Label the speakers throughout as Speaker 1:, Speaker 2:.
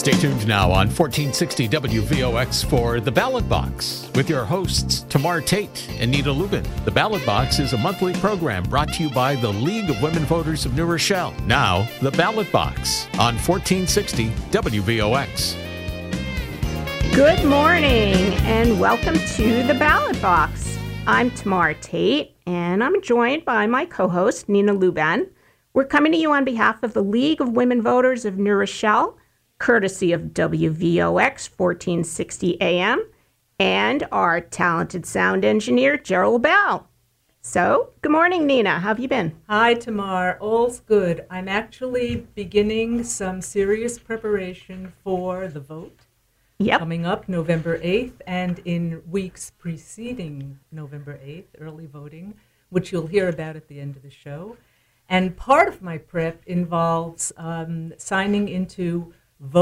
Speaker 1: Stay tuned now on 1460 WVOX for The Ballot Box with your hosts Tamar Tate and Nina Lubin. The Ballot Box is a monthly program brought to you by the League of Women Voters of New Rochelle. Now, The Ballot Box on 1460 WVOX.
Speaker 2: Good morning and welcome to The Ballot Box. I'm Tamar Tate and I'm joined by my co-host Nina Lubin. We're coming to you on behalf of the League of Women Voters of New Rochelle, courtesy of WVOX 1460 AM, and our talented sound engineer, Gerald Bell. So, good morning, Nina. How have you been?
Speaker 3: Hi, Tamar. All's good. I'm actually beginning some serious preparation for the vote.
Speaker 2: Yep.
Speaker 3: Coming up November 8th, and in weeks preceding November 8th, early voting, which you'll hear about at the end of the show. And part of my prep involves signing into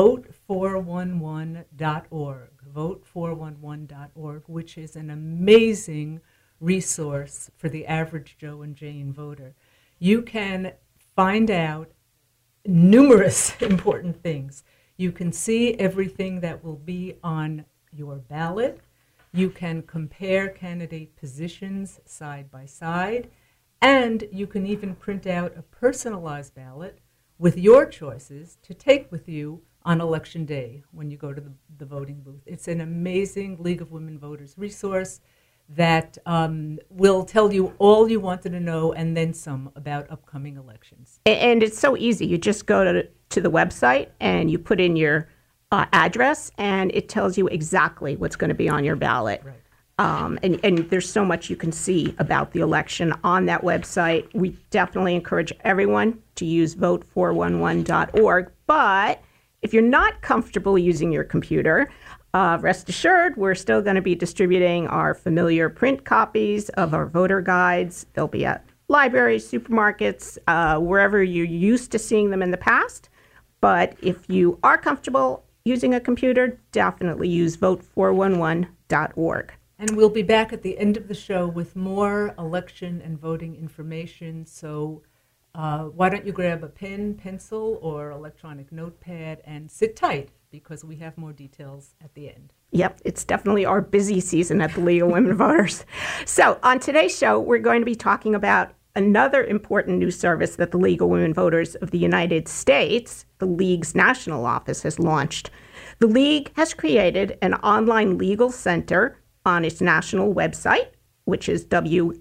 Speaker 3: vote411.org, vote411.org, which is an amazing resource for the average Joe and Jane voter. You can find out numerous important things. You can see everything that will be on your ballot. You can compare candidate positions side by side, and you can even print out a personalized ballot with your choices to take with you on Election Day when you go to the voting booth. It's an amazing League of Women Voters resource that will tell you all you wanted to know and then some about upcoming elections.
Speaker 2: And it's so easy. You just go to the website and you put in your address and it tells you exactly what's going to be on your ballot.
Speaker 3: Right.
Speaker 2: And there's so much you can see about the election on that website. We definitely encourage everyone to use vote411.org. But if you're not comfortable using your computer, rest assured, we're still going to be distributing our familiar print copies of our voter guides. They'll be at libraries, supermarkets, wherever you're used to seeing them in the past. But if you are comfortable using a computer, definitely use vote411.org.
Speaker 3: And we'll be back at the end of the show with more election and voting information. So why don't you grab a pen, pencil, or electronic notepad and sit tight, because we have more details at the end.
Speaker 2: Yep, it's definitely our busy season at the League of Women Voters. So on today's show, we're going to be talking about another important new service that the League of Women Voters of the United States, the League's national office, has launched. The League has created an online legal center on its national website, which is lwv.org.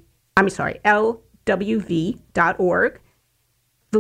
Speaker 2: The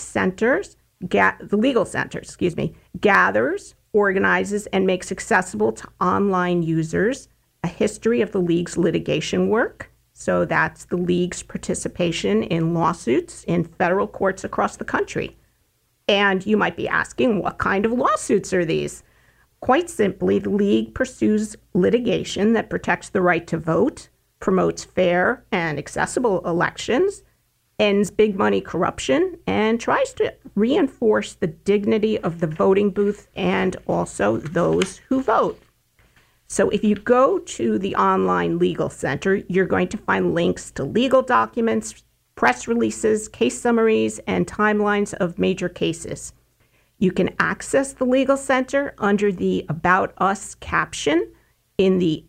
Speaker 2: legal center, gathers, organizes, and makes accessible to online users a history of the League's litigation work. So that's the League's participation in lawsuits in federal courts across the country. And you might be asking, what kind of lawsuits are these? Quite simply, the League pursues litigation that protects the right to vote, promotes fair and accessible elections, ends big money corruption, and tries to reinforce the dignity of the voting booth and also those who vote. So if you go to the online legal center, you're going to find links to legal documents, press releases, case summaries, and timelines of major cases. You can access the legal center under the About Us caption in the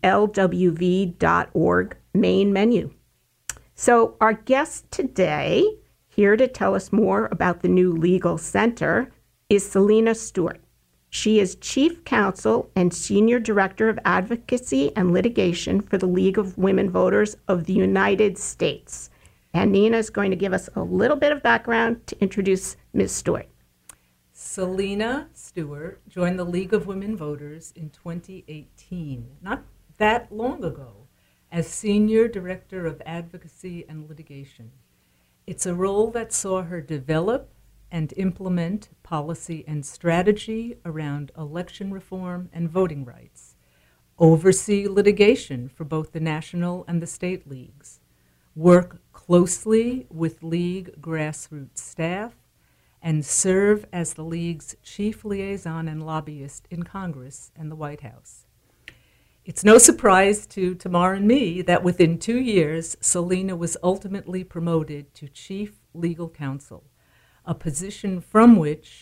Speaker 2: lwv.org main menu. So our guest today, here to tell us more about the new legal center, is Selena Stewart. She is Chief Counsel and Senior Director of Advocacy and Litigation for the League of Women Voters of the United States. And Nina is going to give us a little bit of background to introduce Ms. Stewart.
Speaker 3: Selena Stewart joined the League of Women Voters in 2018, not that long ago, as Senior Director of Advocacy and Litigation. It's a role that saw her develop and implement policy and strategy around election reform and voting rights, oversee litigation for both the national and the state leagues, work closely with league grassroots staff, and serve as the League's chief liaison and lobbyist in Congress and the White House. It's no surprise to Tamar and me that within 2 years, Selena was ultimately promoted to chief legal counsel, a position from which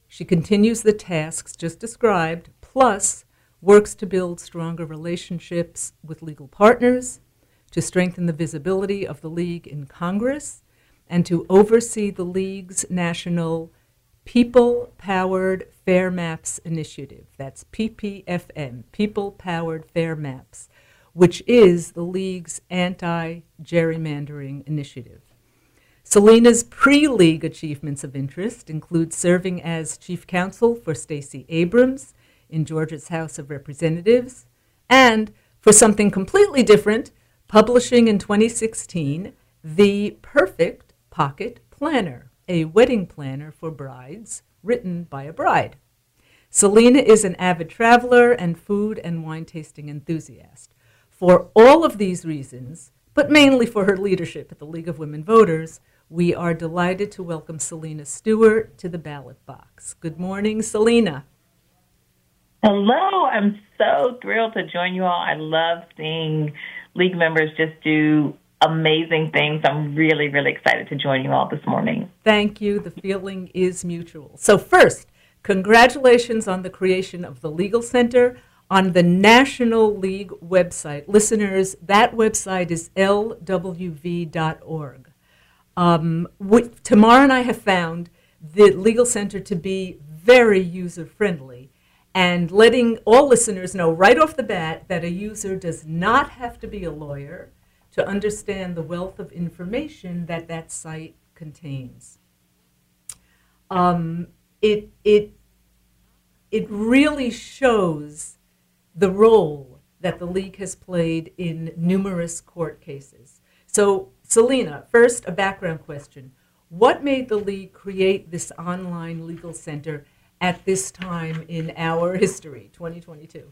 Speaker 3: She continues the tasks just described, plus works to build stronger relationships with legal partners, to strengthen the visibility of the League in Congress, and to oversee the League's national People-Powered Fair Maps Initiative. That's PPFM, People-Powered Fair Maps, which is the League's anti-gerrymandering initiative. Selena's pre-League achievements of interest include serving as chief counsel for Stacey Abrams in Georgia's House of Representatives, and, for something completely different, publishing in 2016 The Perfect Pocket Planner, a wedding planner for brides written by a bride. Selena is an avid traveler and food and wine tasting enthusiast. For all of these reasons, but mainly for her leadership at the League of Women Voters, we are delighted to welcome Selena Stewart to the ballot box. Good morning, Selena.
Speaker 4: Hello. I'm so thrilled to join you all. I love seeing League members just do amazing things. I'm really, really excited to join you all this morning.
Speaker 3: Thank you. The feeling is mutual. So first, congratulations on the creation of the Legal Center on the National League website. Listeners, that website is lwv.org. Tamar and I have found the Legal Center to be very user-friendly and letting all listeners know right off the bat that a user does not have to be a lawyer to understand the wealth of information that that site contains. It really shows the role that the League has played in numerous court cases. So, Selena, first, a background question. What made the League create this online legal center at this time in our history, 2022?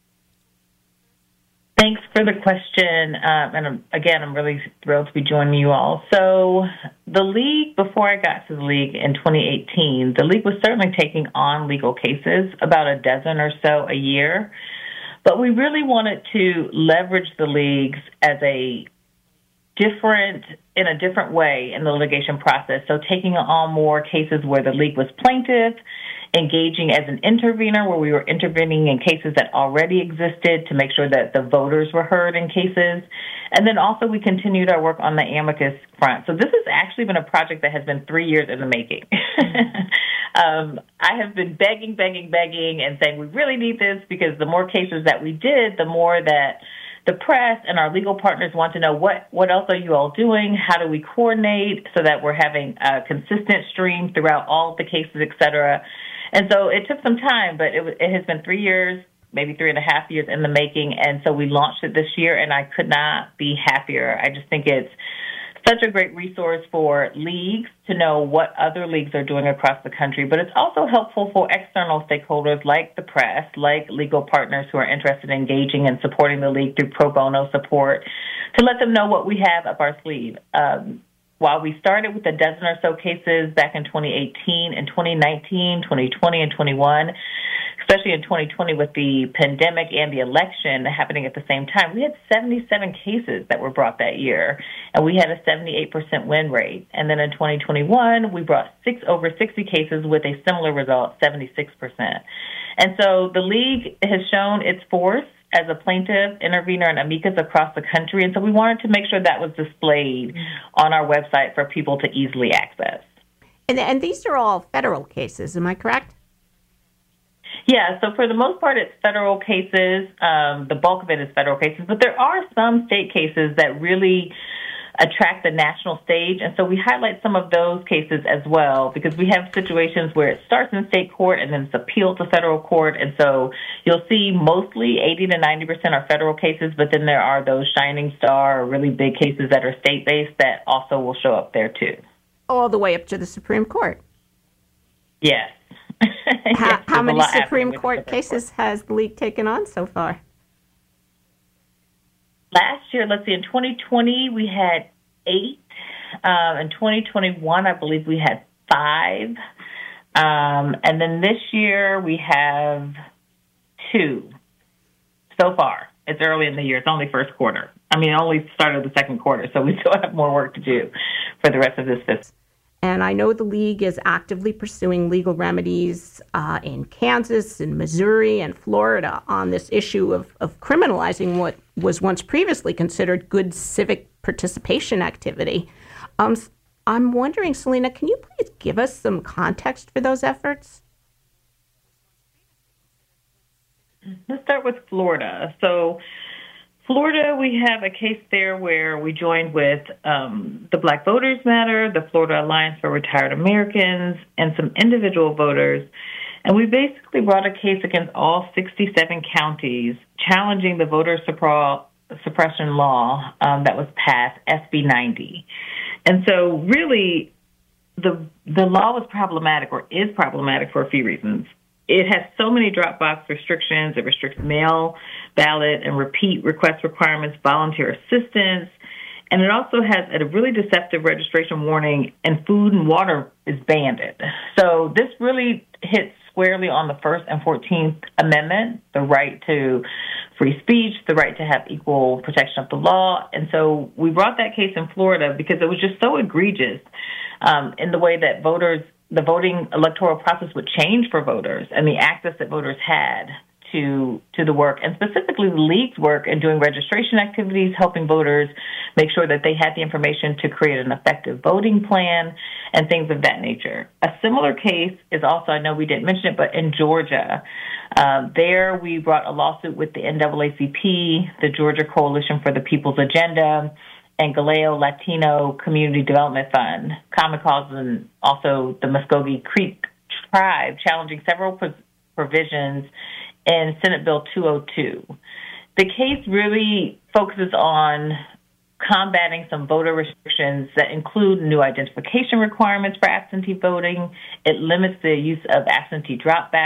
Speaker 4: Thanks for the question. I'm really thrilled to be joining you all. So the League, before I got to the League in 2018, the League was certainly taking on legal cases, about a dozen or so a year. But we really wanted to leverage the Leagues as in a different way in the litigation process. So taking on more cases where the League was plaintiff, engaging as an intervener where we were intervening in cases that already existed to make sure that the voters were heard in cases. And then also we continued our work on the amicus front. So this has actually been a project that has been 3 years in the making. I have been begging and saying we really need this because the more cases that we did, the more that the press and our legal partners want to know what else are you all doing? How do we coordinate so that we're having a consistent stream throughout all of the cases, et cetera? And so it took some time, but it has been 3 years, maybe 3.5 years in the making. And so we launched it this year, and I could not be happier. I just think it's such a great resource for leagues to know what other leagues are doing across the country, but it's also helpful for external stakeholders like the press, like legal partners who are interested in engaging and supporting the league through pro bono support, to let them know what we have up our sleeve. While we started with a dozen or so cases back in 2018, in 2019, 2020, and 21, especially in 2020 with the pandemic and the election happening at the same time, we had 77 cases that were brought that year, and we had a 78% win rate. And then in 2021, we brought over 60 cases with a similar result, 76%. And so the league has shown its force as a plaintiff, intervener, and amicus across the country, and so we wanted to make sure that was displayed on our website for people to easily access.
Speaker 2: And these are all federal cases, am I correct?
Speaker 4: Yeah, so for the most part, it's federal cases. The bulk of it is federal cases, but there are some state cases that really attract the national stage, and so we highlight some of those cases as well, because we have situations where it starts in state court and then it's appealed to federal court, and so you'll see mostly 80 to 90% are federal cases, but then there are those shining star or really big cases that are state-based that also will show up there too.
Speaker 2: All the way up to the Supreme Court.
Speaker 4: Yes.
Speaker 2: How many Supreme Court cases has the league taken on so far?
Speaker 4: Last year, let's see, in 2020, we had 8. In 2021, I believe we had 5. And then this year, we have 2 so far. It's early in the year. It's only first quarter. Only started the second quarter, so we still have more work to do for the rest of this fiscal.
Speaker 2: And I know the League is actively pursuing legal remedies in Kansas and Missouri and Florida on this issue of criminalizing what was once previously considered good civic participation activity. I'm wondering, Selena, can you please give us some context for those efforts?
Speaker 4: Let's start with Florida. So Florida, we have a case there where we joined with the Black Voters Matter, the Florida Alliance for Retired Americans, and some individual voters. And we basically brought a case against all 67 counties challenging the voter suppression law that was passed, SB 90. And so really, the law was problematic or is problematic for a few reasons. It has so many drop box restrictions. It restricts mail, ballot, and repeat request requirements, volunteer assistance. And it also has a really deceptive registration warning, and food and water is banned. So this really hits squarely on the First and 14th Amendment, the right to free speech, the right to have equal protection of the law. And so we brought that case in Florida because it was just so egregious in the way that the voting electoral process would change for voters and the access that voters had to the work, and specifically the League's work in doing registration activities, helping voters make sure that they had the information to create an effective voting plan and things of that nature. A similar case is also, I know we didn't mention it, but in Georgia. There we brought a lawsuit with the NAACP, the Georgia Coalition for the People's Agenda, and Galeo Latino Community Development Fund, Common Cause, and also the Muskogee Creek Tribe, challenging several provisions in Senate Bill 202. The case really focuses on combating some voter restrictions that include new identification requirements for absentee voting. It limits the use of absentee drop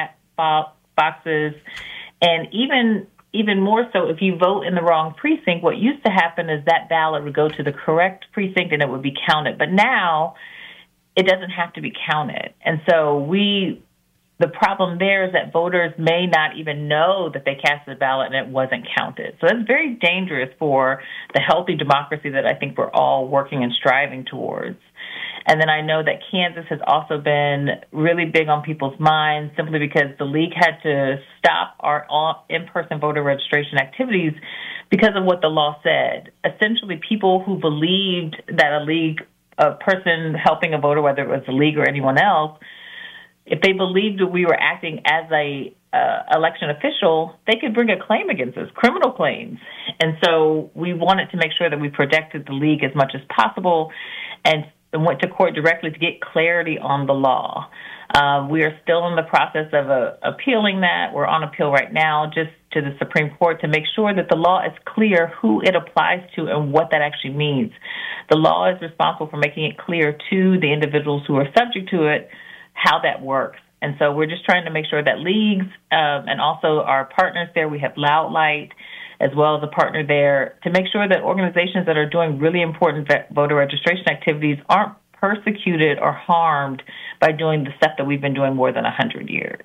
Speaker 4: boxes, and even more so, if you vote in the wrong precinct, what used to happen is that ballot would go to the correct precinct and it would be counted. But now it doesn't have to be counted. And so the problem there is that voters may not even know that they cast the ballot and it wasn't counted. So that's very dangerous for the healthy democracy that I think we're all working and striving towards. And then I know that Kansas has also been really big on people's minds simply because the League had to stop our in-person voter registration activities because of what the law said. Essentially, people who believed that a person helping a voter, whether it was the League or anyone else, if they believed that we were acting as a election official, they could bring a claim against us, criminal claims. And so we wanted to make sure that we protected the League as much as possible and went to court directly to get clarity on the law. We are still in the process of appealing that. We're on appeal right now just to the Supreme Court to make sure that the law is clear who it applies to and what that actually means. The law is responsible for making it clear to the individuals who are subject to it how that works. And so we're just trying to make sure that leagues and also our partners there, we have Loud Light as well as a partner there, to make sure that organizations that are doing really important voter registration activities aren't persecuted or harmed by doing the stuff that we've been doing more than 100 years.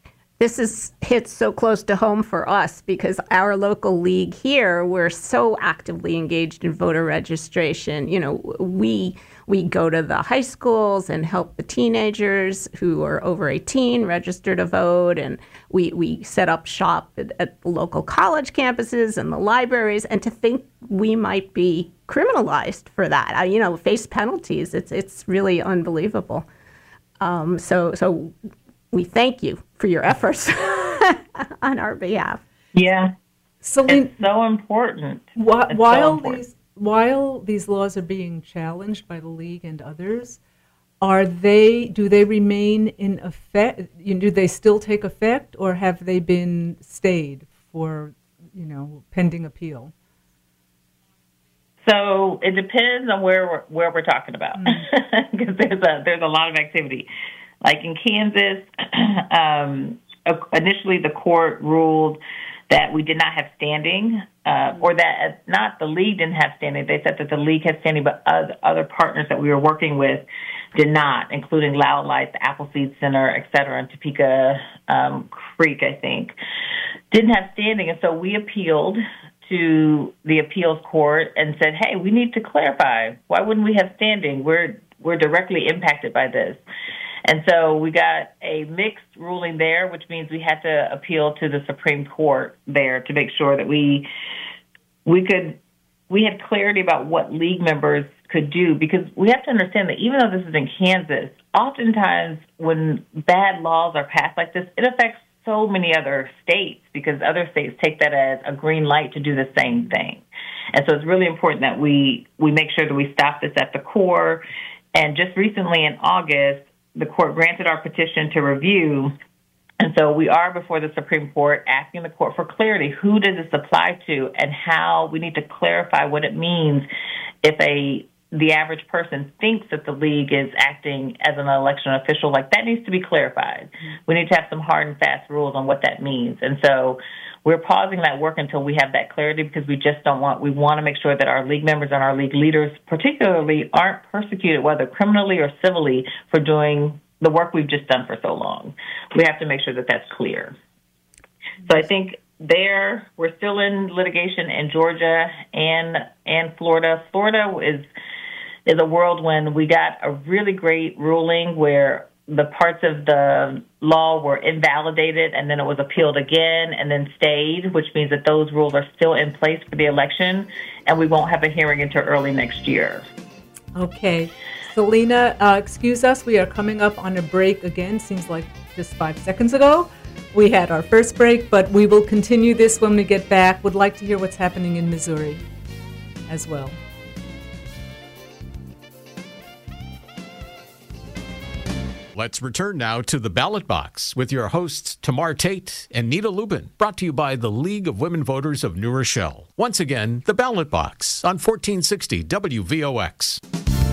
Speaker 2: This hits so close to home for us because our local league here, we're so actively engaged in voter registration. You know, we go to the high schools and help the teenagers who are over 18 register to vote, and we set up shop at the local college campuses and the libraries. And to think we might be criminalized for that, face penalties, it's really unbelievable. So we thank you for your efforts on our behalf.
Speaker 4: Yeah.
Speaker 3: Celine,
Speaker 4: it's so important.
Speaker 3: While these laws are being challenged by the League and others, do they remain in effect? Do they still take effect, or have they been stayed for, pending appeal?
Speaker 4: So it depends on where we're talking about, because there's a lot of activity. Like in Kansas, initially the court ruled that we did not have standing, or that not the League didn't have standing. They said that the League had standing, but other partners that we were working with did not, including Loud Light, the Appleseed Center, et cetera, and Topeka Creek, I think, didn't have standing. And so we appealed to the appeals court and said, hey, we need to clarify. Why wouldn't we have standing? We're we're directly impacted by this. And so we got a mixed ruling there, which means we had to appeal to the Supreme Court there to make sure that we had clarity about what league members could do, because we have to understand that even though this is in Kansas, oftentimes when bad laws are passed like this, it affects so many other states because other states take that as a green light to do the same thing. And so it's really important that we make sure that we stop this at the core. And just recently in August, the court granted our petition to review. And so we are before the Supreme Court asking the court for clarity. Who does this apply to, and how we need to clarify what it means if the average person thinks that the league is acting as an election official. Like, that needs to be clarified. We need to have some hard and fast rules on what that means. And so we're pausing that work until we have that clarity, because we want to make sure that our league members and our league leaders particularly aren't persecuted, whether criminally or civilly, for doing the work we've just done for so long. We have to make sure that that's clear. So I think we're still in litigation in Georgia and Florida. Florida is a whirlwind. We got a really great ruling where the parts of the law were invalidated, and then it was appealed again and then stayed, which means that those rules are still in place for the election, and we won't have a hearing until early next year.
Speaker 3: Okay. Selena, excuse us. We are coming up on a break again. Seems like just 5 seconds ago we had our first break, but we will continue this when we get back. Would like to hear what's happening in Missouri as well.
Speaker 1: Let's return now to the Ballot Box with your hosts, Tamar Tate and Nita Lubin, brought to you by the League of Women Voters of New Rochelle. Once again, the Ballot Box on 1460 WVOX.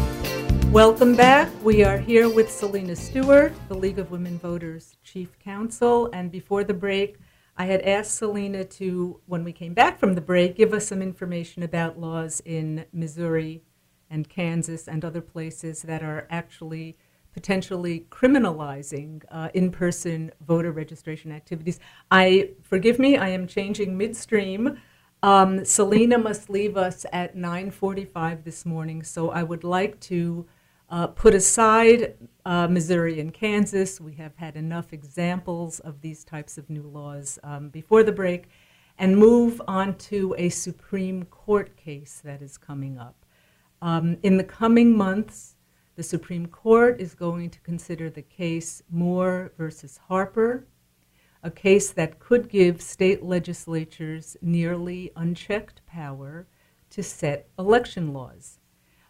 Speaker 3: Welcome back. We are here with Selena Stewart, the League of Women Voters Chief Counsel. And before the break, I had asked Selena to, when we came back from the break, give us some information about laws in Missouri and Kansas and other places that are actually potentially criminalizing in-person voter registration activities. Forgive me, I am changing midstream. Selena must leave us at 9:45 this morning, so I would like to put aside Missouri and Kansas. We have had enough examples of these types of new laws before the break, and move on to a Supreme Court case that is coming up. In the coming months, the Supreme Court is going to consider the case Moore versus Harper, a case that could give state legislatures nearly unchecked power to set election laws,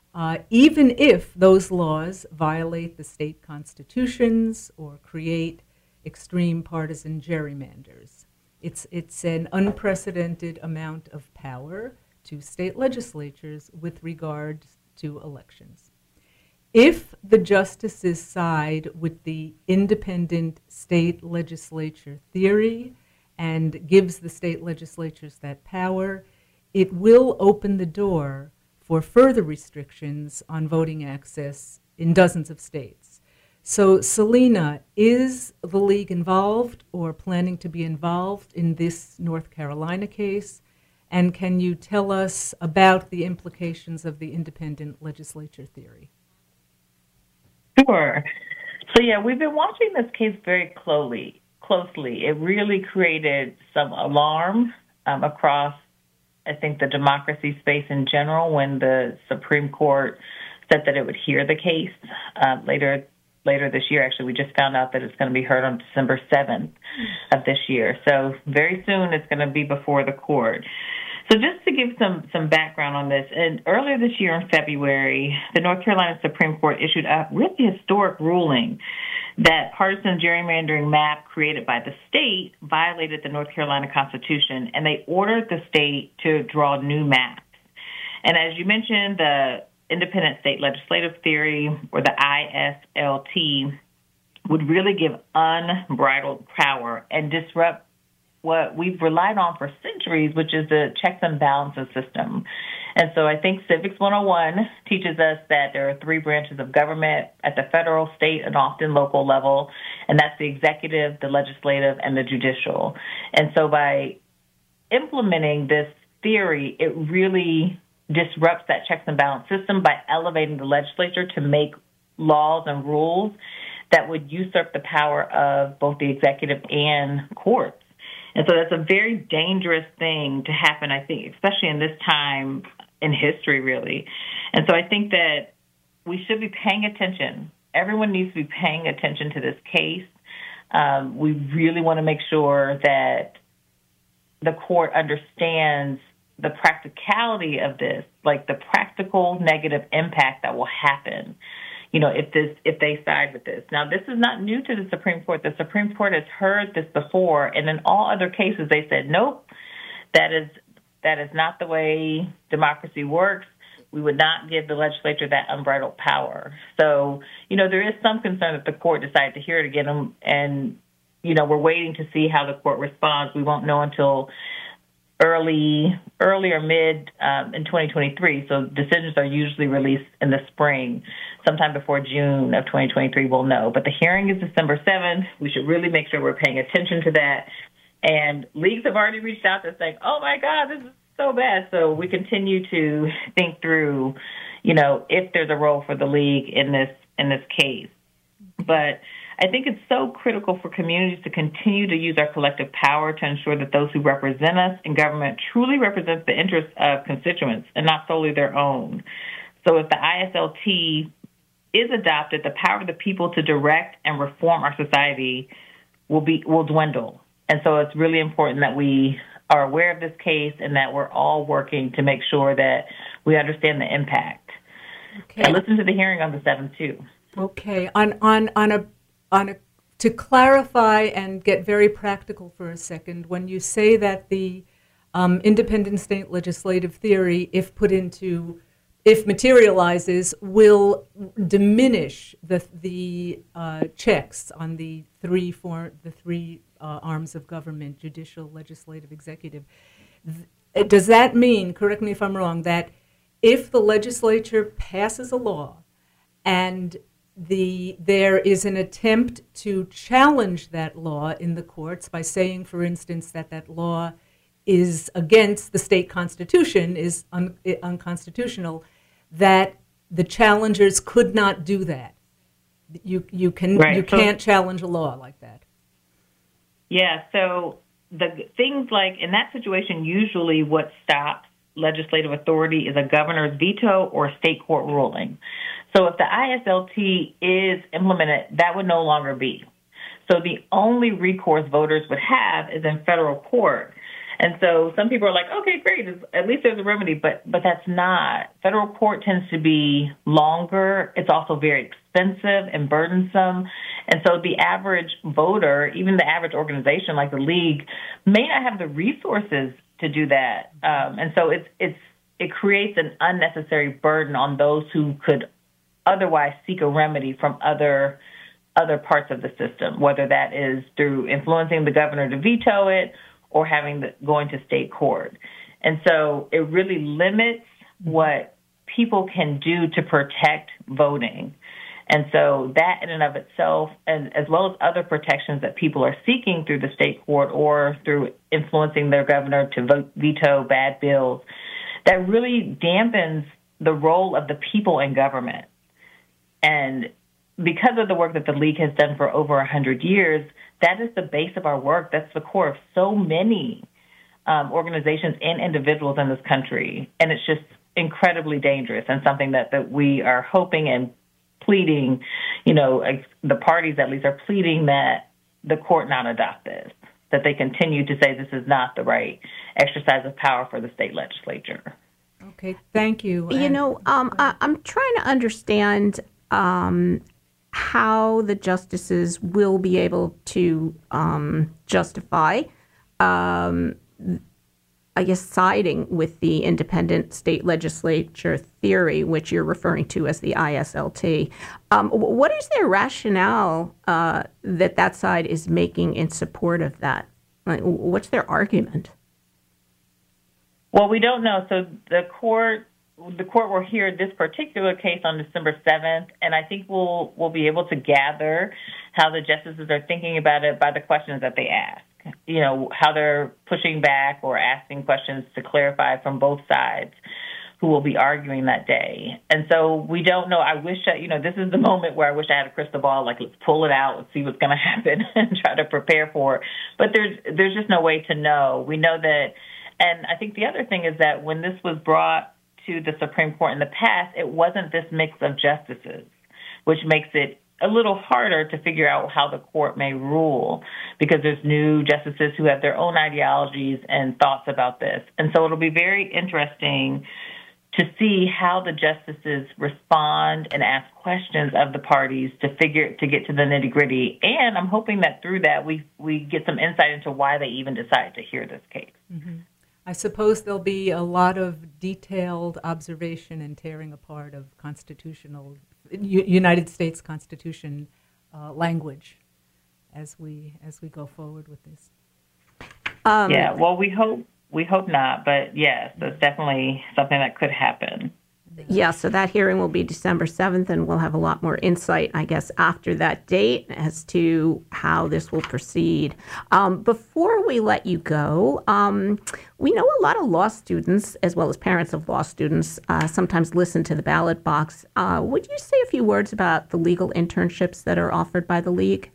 Speaker 3: even if those laws violate the state constitutions or create extreme partisan gerrymanders. It's an unprecedented amount of power to state legislatures with regard to elections. If the justices side with the independent state legislature theory and gives the state legislatures that power, it will open the door for further restrictions on voting access in dozens of states. So, Selena, is the league involved or planning to be involved in this North Carolina case? And can you tell us about the implications of the independent legislature theory?
Speaker 4: Sure. So, we've been watching this case very closely. It really created some alarm across, I think, the democracy space in general when the Supreme Court said that it would hear the case later this year. Actually, we just found out that it's going to be heard on December 7th of this year. So very soon it's going to be before the court. So just to give some background on this, and earlier this year in February, the North Carolina Supreme Court issued a really historic ruling that partisan gerrymandering map created by the state violated the North Carolina Constitution, and they ordered the state to draw new maps. And as you mentioned, the independent state legislative theory, or the ISLT, would really give unbridled power and disrupt what we've relied on for centuries, which is the checks and balances system. And so I think Civics 101 teaches us that there are three branches of government at the federal, state, and often local level, and that's the executive, the legislative, and the judicial. And so by implementing this theory, it really disrupts that checks and balance system by elevating the legislature to make laws and rules that would usurp the power of both the executive and courts. And so that's a very dangerous thing to happen, I think, especially in this time in history, really. And so I think that we should be paying attention. Everyone needs to be paying attention to this case. We really want to make sure that the court understands the practicality of this, like the practical negative impact that will happen, if they side with this. Now, this is not new to the Supreme Court. The Supreme Court has heard this before, and in all other cases, they said, nope, that is not the way democracy works. We would not give the legislature that unbridled power. So, there is some concern that the court decided to hear it again, and we're waiting to see how the court responds. We won't know until early or mid in 2023. So decisions are usually released in the spring. Sometime before June of 2023, we'll know. But the hearing is December 7th. We should really make sure we're paying attention to that. And leagues have already reached out to say, oh, my God, this is so bad. So we continue to think through, if there's a role for the league in this case. But I think it's so critical for communities to continue to use our collective power to ensure that those who represent us in government truly represent the interests of constituents and not solely their own. So if the ISLT is adopted, the power of the people to direct and reform our society will dwindle. And so it's really important that we are aware of this case and that we're all working to make sure that we understand the impact. Okay. And listen to the hearing on the 7th, too.
Speaker 3: Okay. To clarify and get very practical for a second, when you say that the independent state legislative theory, if materializes, will diminish the checks on the three arms of government: judicial, legislative, executive. Does that mean, correct me if I'm wrong, that if the legislature passes a law and there is an attempt to challenge that law in the courts by saying, for instance, that law is against the state constitution, is unconstitutional, that the challengers could not do that? You can't challenge a law like that.
Speaker 4: Yeah, so the things like, in that situation, usually what stops legislative authority is a governor's veto or a state court ruling. So if the ISLT is implemented, that would no longer be. So the only recourse voters would have is in federal court. And so some people are like, okay, great, at least there's a remedy, but that's not. Federal court tends to be longer. It's also very expensive and burdensome. And so the average voter, even the average organization like the league, may not have the resources to do that. And so it creates an unnecessary burden on those who could otherwise seek a remedy from other parts of the system, whether that is through influencing the governor to veto it or going to state court. And so it really limits what people can do to protect voting. And so that in and of itself, and as well as other protections that people are seeking through the state court or through influencing their governor to veto bad bills, that really dampens the role of the people in government. And because of the work that the League has done for over 100 years, that is the base of our work. That's the core of so many organizations and individuals in this country. And it's just incredibly dangerous and something that we are hoping and pleading, the parties at least are pleading that the court not adopt this, that they continue to say this is not the right exercise of power for the state legislature.
Speaker 3: Okay, thank you.
Speaker 2: I'm trying to understand how the justices will be able to justify, siding with the independent state legislature theory, which you're referring to as the ISLT. What is their rationale that side is making in support of that? What's their argument?
Speaker 4: Well, we don't know. So the court will hear this particular case on December 7th, and I think we'll be able to gather how the justices are thinking about it by the questions that they ask. How they're pushing back or asking questions to clarify from both sides. who will be arguing that day. And so we don't know. I wish that, this is the moment where I wish I had a crystal ball, like let's pull it out, let's see what's going to happen and try to prepare for it. But there's just no way to know. We know that, and I think the other thing is that when this was brought to the Supreme Court in the past, it wasn't this mix of justices, which makes it a little harder to figure out how the court may rule because there's new justices who have their own ideologies and thoughts about this. And so it'll be very interesting to see how the justices respond and ask questions of the parties to get to the nitty-gritty. And I'm hoping that through that we get some insight into why they even decided to hear this case.
Speaker 3: Mm-hmm. I suppose there'll be a lot of detailed observation and tearing apart of United States Constitution language as we go forward with this.
Speaker 4: Well, we hope not, but yes, that's definitely something that could happen.
Speaker 2: Yeah, so that hearing will be December 7th, and we'll have a lot more insight, I guess, after that date as to how this will proceed. Before we let you go, we know a lot of law students, as well as parents of law students, sometimes listen to the ballot box. Would you say a few words about the legal internships that are offered by the League?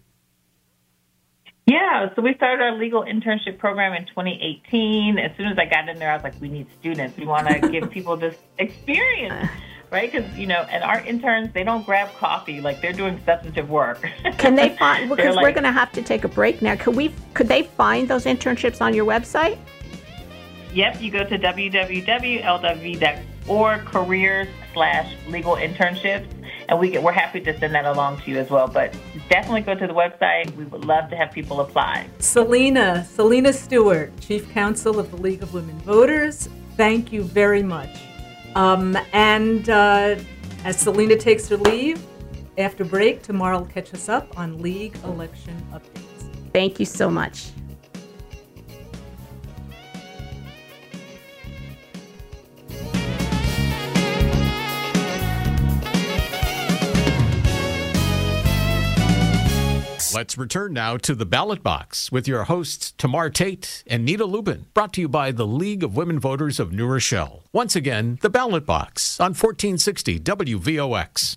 Speaker 4: Yeah, so we started our legal internship program in 2018. As soon as I got in there, I was like, we need students. We want to give people this experience, right? Because, and our interns, they don't grab coffee. Like, they're doing substantive work.
Speaker 2: Can they find, because we're going to have to take a break now. Could they find those internships on your website?
Speaker 4: Yep, you go to www.lw.org, careers/legal internships. And we're happy to send that along to you as well. But definitely go to the website. We would love to have people apply.
Speaker 3: Selena Stewart, Chief Counsel of the League of Women Voters, thank you very much. And as Selena takes her leave, after break, tomorrow will catch us up on League election updates.
Speaker 2: Thank you so much.
Speaker 1: Let's return now to the Ballot Box with your hosts Tamar Tate and Nita Lubin, brought to you by the League of Women Voters of New Rochelle. Once again, the Ballot Box on 1460 WVOX.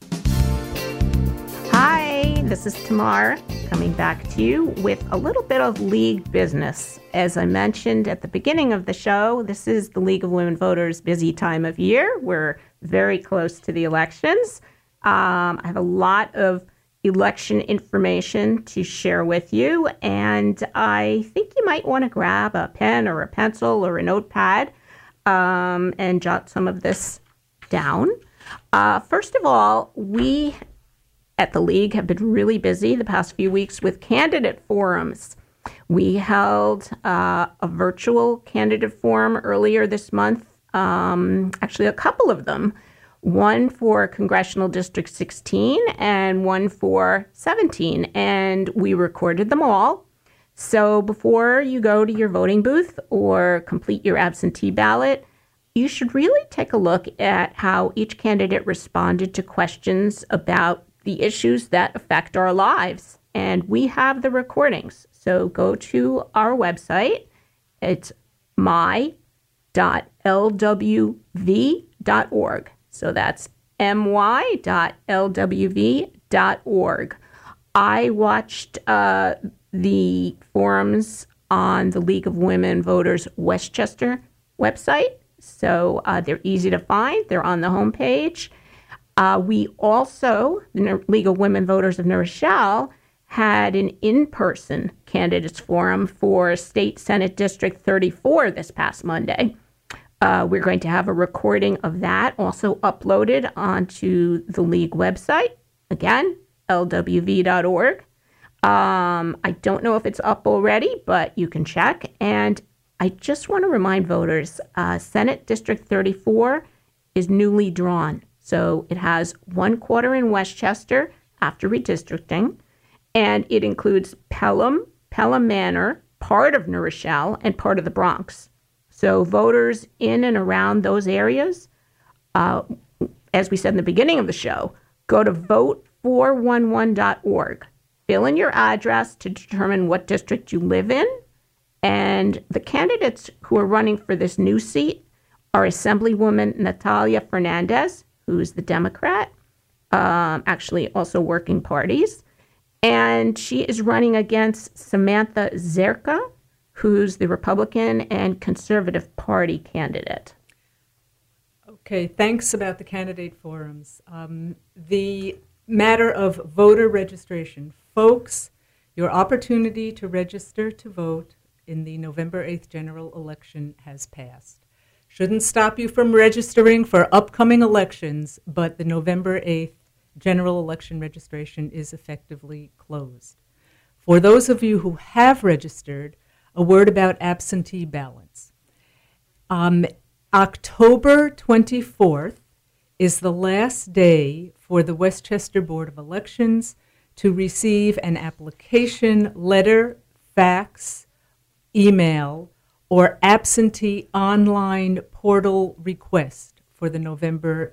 Speaker 2: Hi, this is Tamar coming back to you with a little bit of League business. As I mentioned at the beginning of the show, this is the League of Women Voters' busy time of year. We're very close to the elections. I have a lot of election information to share with you, and I think you might want to grab a pen or a pencil or a notepad and jot some of this down. First of all, we at the League have been really busy the past few weeks with candidate forums. We held a virtual candidate forum earlier this month, actually a couple of them. One for Congressional District 16 and one for 17, and we recorded them all. So before you go to your voting booth or complete your absentee ballot, you should really take a look at how each candidate responded to questions about the issues that affect our lives. And we have the recordings. So go to our website. It's my.lwv.org. So that's my.lwv.org. I watched the forums on the League of Women Voters Westchester website. So they're easy to find. They're on the homepage. We also, the League of Women Voters of New Rochelle, had an in-person candidates forum for State Senate District 34 this past Monday. We're going to have a recording of that also uploaded onto the League website. Again, lwv.org. I don't know if it's up already, but you can check. And I just want to remind voters, Senate District 34 is newly drawn. So it has 1 quarter in Westchester after redistricting, and it includes Pelham Manor, part of New Rochelle, and part of the Bronx. So voters in and around those areas, as we said in the beginning of the show, go to vote411.org. Fill in your address to determine what district you live in. And the candidates who are running for this new seat our Assemblywoman Natalia Fernandez, who's the Democrat, actually also working parties. And she is running against Samantha Zerka, who's the Republican and Conservative Party candidate.
Speaker 3: Okay, thanks about the candidate forums. The matter of voter registration. Folks, your opportunity to register to vote in the November 8th general election has passed. Shouldn't stop you from registering for upcoming elections, but the November 8th general election registration is effectively closed. For those of you who have registered, a word about absentee ballots. October 24th is the last day for the Westchester Board of Elections to receive an application, letter, fax, email, or absentee online portal request for the November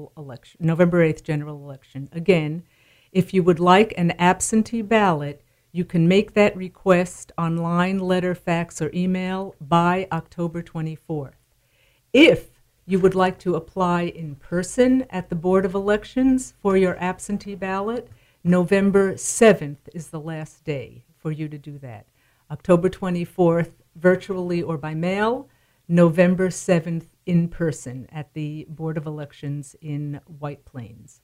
Speaker 3: 8th general election. Again, if you would like an absentee ballot, you can make that request online, letter, fax, or email by October 24th. If you would like to apply in person at the Board of Elections for your absentee ballot, November 7th is the last day for you to do that. October 24th, virtually or by mail, November 7th in person at the Board of Elections in White Plains.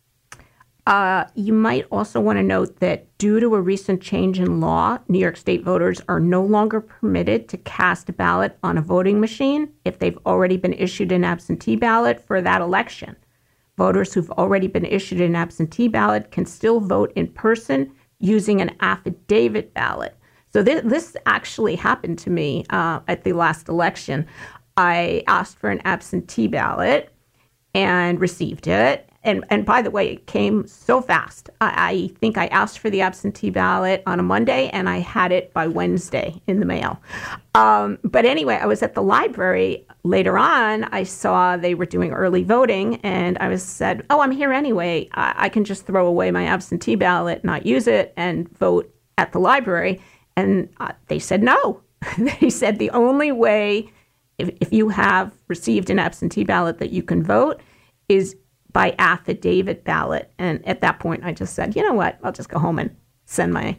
Speaker 2: You might also want to note that due to a recent change in law, New York State voters are no longer permitted to cast a ballot on a voting machine if they've already been issued an absentee ballot for that election. Voters who've already been issued an absentee ballot can still vote in person using an affidavit ballot. So this actually happened to me at the last election. I asked for an absentee ballot and received it. And by the way, it came so fast. I think I asked for the absentee ballot on a Monday, and I had it by Wednesday in the mail. But anyway, I was at the library later on. I saw they were doing early voting, and I said, oh, I'm here anyway. I can just throw away my absentee ballot, not use it, and vote at the library. And they said no. They said the only way, if you have received an absentee ballot, that you can vote is by affidavit ballot. And at that point, I just said, you know what, I'll just go home and send my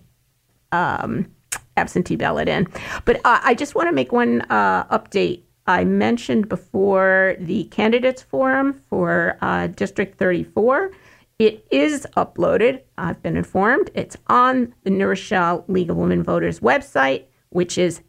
Speaker 2: absentee ballot in. But I just want to make one update. I mentioned before the candidates forum for District 34. It is uploaded, I've been informed. It's on the New Rochelle League of Women Voters website, which is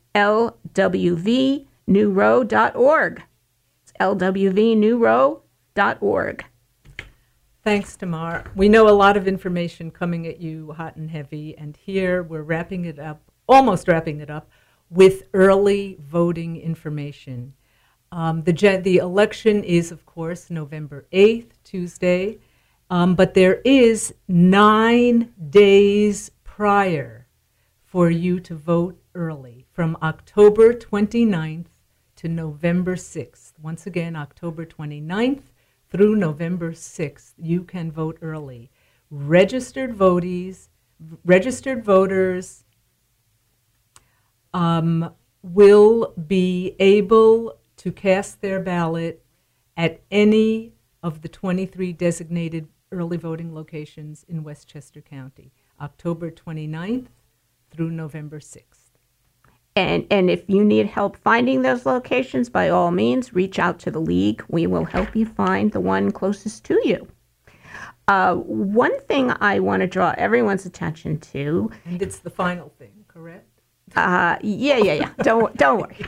Speaker 2: lwvnewrow.org. It's lwvnewrow.org.
Speaker 3: Thanks, Tamar. We know a lot of information coming at you hot and heavy, and here we're almost wrapping it up, with early voting information. The election is, of course, November 8th, Tuesday, but there is 9 days prior for you to vote early, from October 29th to November 6th. Once again, October 29th through November 6th, you can vote early. Registered voters will be able to cast their ballot at any of the 23 designated early voting locations in Westchester County, October 29th through November 6th.
Speaker 2: And if you need help finding those locations, by all means, reach out to the League. We will help you find the one closest to you. One thing I want to draw everyone's attention to.
Speaker 3: And it's the final thing, correct?
Speaker 2: Yeah. Don't worry.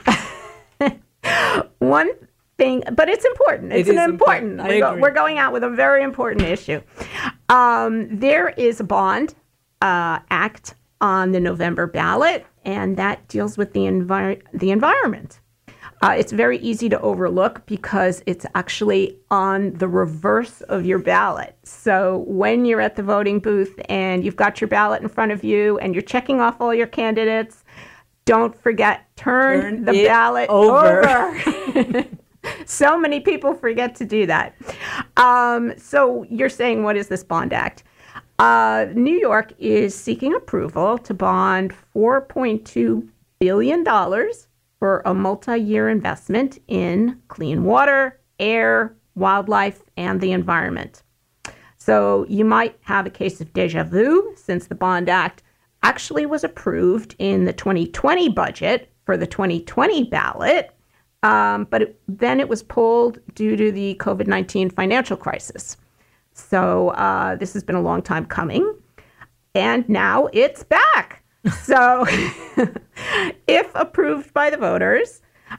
Speaker 2: One thing, but it's important. It's important. We're going out with a very important issue. There is a bond act on the November ballot, and that deals with the environment. It's very easy to overlook because it's actually on the reverse of your ballot. So when you're at the voting booth and you've got your ballot in front of you and you're checking off all your candidates, don't forget, turn the ballot over. So many people forget to do that. So you're saying, what is this bond act? New York is seeking approval to bond $4.2 billion for a multi-year investment in clean water, air, wildlife, and the environment. So you might have a case of deja vu, since the Bond Act actually was approved in the 2020 budget for the 2020 ballot, but then it was pulled due to the COVID-19 financial crisis. So this has been a long time coming, and now it's back. So if approved by the voters,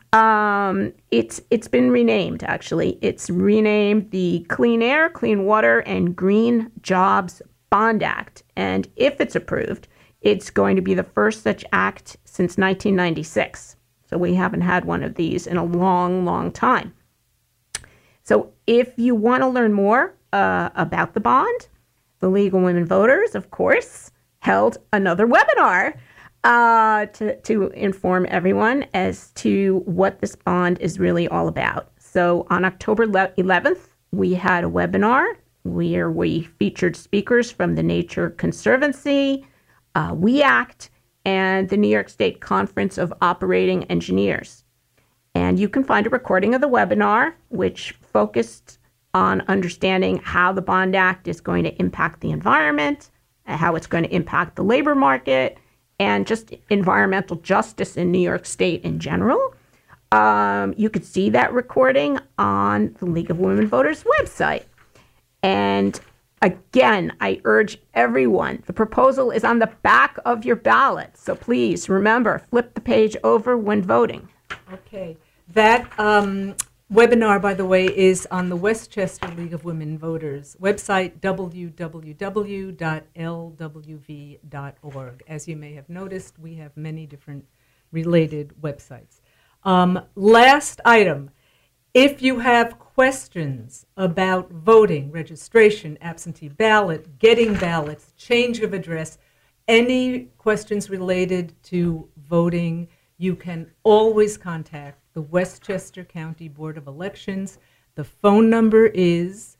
Speaker 2: it's been renamed, actually. It's renamed the Clean Air, Clean Water, and Green Jobs Bond Act. And if it's approved, it's going to be the first such act since 1996. So we haven't had one of these in a long, long time. So if you want to learn more about the bond, the League of Women Voters, of course, held another webinar to inform everyone as to what this bond is really all about. So on October 11th, we had a webinar where we featured speakers from the Nature Conservancy, WEACT, and the New York State Conference of Operating Engineers. And you can find a recording of the webinar, which focused on understanding how the Bond Act is going to impact the environment, how it's going to impact the labor market, and just environmental justice in New York State in general. You could see that recording on the League of Women Voters website. And again, I urge everyone, the proposal is on the back of your ballot. So please remember, flip the page over when voting.
Speaker 3: Okay. That webinar, by the way, is on the Westchester League of Women Voters website, www.lwv.org. As you may have noticed, we have many different related websites. Last item, if you have questions about voting, registration, absentee ballot, getting ballots, change of address, any questions related to voting, you can always contact the Westchester County Board of Elections. The phone number is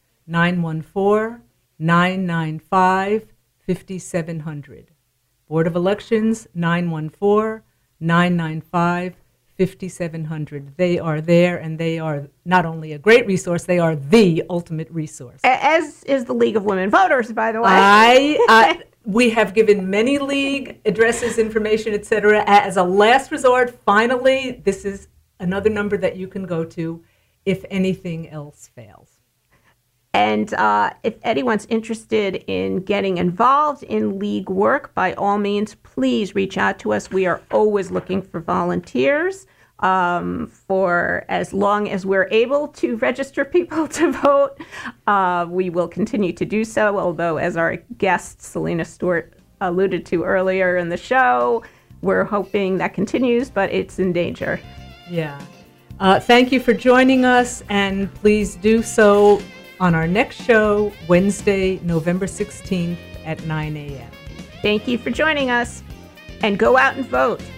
Speaker 3: 914-995-5700. Board of Elections, 914-995-5700. They are there, and they are not only a great resource, they are the ultimate resource.
Speaker 2: As is the League of Women Voters, by the way.
Speaker 3: We have given many league addresses, information, etc. As a last resort, finally, this is another number that you can go to if anything else fails.
Speaker 2: And if anyone's interested in getting involved in league work, by all means, please reach out to us. We are always looking for volunteers for as long as we're able to register people to vote. We will continue to do so, although as our guest, Selena Stewart, alluded to earlier in the show, we're hoping that continues, but it's in danger.
Speaker 3: Yeah. Thank you for joining us, and please do so on our next show, Wednesday, November 16th at 9 a.m.
Speaker 2: Thank you for joining us, and go out and vote.